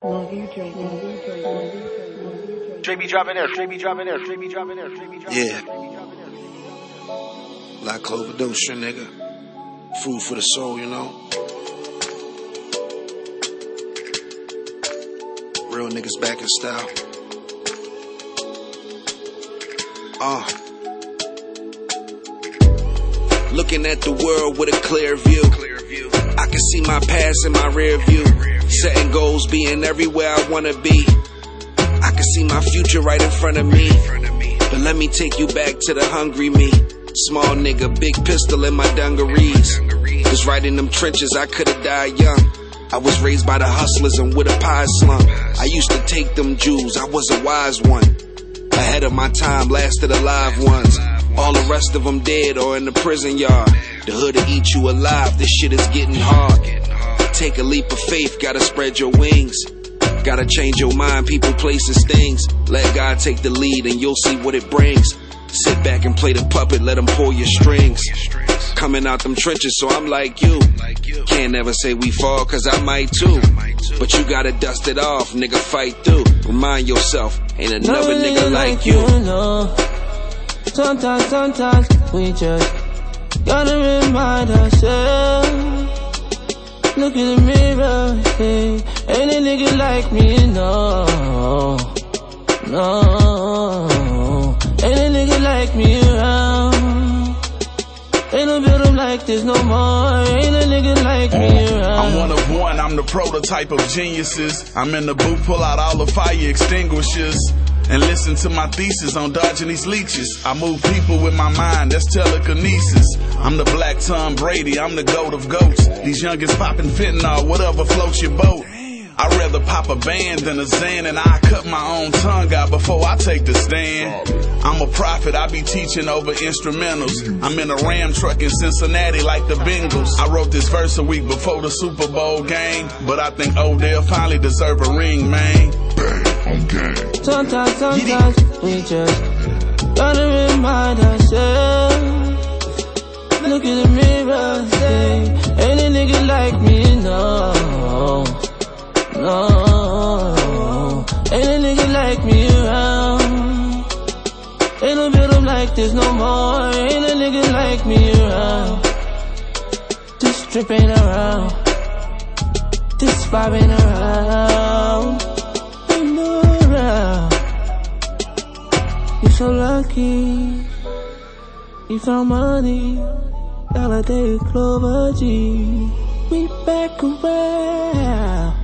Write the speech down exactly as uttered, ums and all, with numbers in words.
Straight be dropping there, straight be dropping there, straight be dropping there, straight be dropping there. Yeah. Like Cloverdosha, nigga. Food for the soul, you know. Real niggas back in style. Uh. Looking at the world with a clear view. I can see my past in my rear view. Setting goals, being everywhere I wanna be. I can see my future right in front of me. But let me take you back to the hungry me. Small nigga, big pistol in my dungarees. Cause right in them trenches I could've died young. I was raised by the hustlers and with a pie slump. I used to take them Jews, I was a wise one. Ahead of my time, lasted alive ones. All the rest of them dead or in the prison yard. The hood'll eat you alive, this shit is getting hard. Take a leap of faith, gotta spread your wings. Gotta change your mind, people, places, things. Let God take the lead and you'll see what it brings. Sit back and play the puppet, let him pull your strings. Coming out them trenches, so I'm like you. Can't never say we fall, cause I might too. But you gotta dust it off, nigga, fight through. Remind yourself, ain't another no, nigga like, like you. you know. Sometimes, sometimes, we just gotta remind ourselves. Look in the mirror, hey, ain't a nigga like me, no. No, ain't a nigga like me around. Ain't no building like this no more. Ain't a nigga like me around. I'm one of one, I'm the prototype of geniuses. I'm in the booth, pull out all the fire extinguishers and listen to my thesis on dodging these leeches. I move people with my mind, that's telekinesis. I'm the black Tom Brady, I'm the goat of goats. These youngins popping fentanyl, whatever floats your boat. I'd rather pop a band than a Xan, and I cut my own tongue out before I take the stand. I'm a prophet, I be teaching over instrumentals. I'm in a Ram truck in Cincinnati like the Bengals. I wrote this verse a week before the Super Bowl game, but I think Odell finally deserve a ring, man. Sometimes, sometimes, we just gotta remind ourselves. Look in the mirror, say, ain't a nigga like me, no. No, ain't a nigga like me around. Ain't no build like this no more. Ain't a nigga like me around. This trip ain't around. This vibe ain't around. Ain't no around. You so lucky. You found money. Holiday Clover G. We back around.